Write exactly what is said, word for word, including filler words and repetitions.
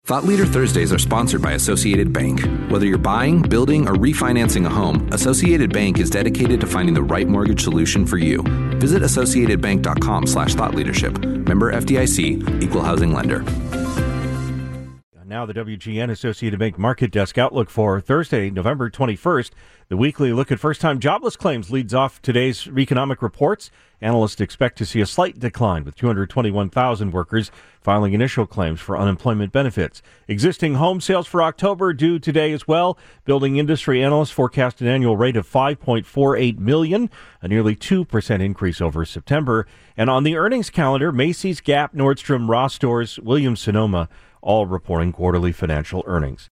Thought Leader Thursdays are sponsored by Associated Bank. Whether you're buying, building, or refinancing a home, Associated Bank is dedicated to finding the right mortgage solution for you. Visit associatedbank.com slash thought leadership. Member F D I C, Equal Housing Lender. Now the W G N Associated Bank Market Desk outlook for Thursday, November twenty-first. The weekly look at first-time jobless claims leads off today's economic reports. Analysts expect to see a slight decline, with two hundred twenty-one thousand workers filing initial claims for unemployment benefits. Existing home sales for October due today as well. Building industry analysts forecast an annual rate of five point four eight million, a nearly two percent increase over September. And on the earnings calendar, Macy's, Gap, Nordstrom, Ross Stores, Williams-Sonoma, all reporting quarterly financial earnings.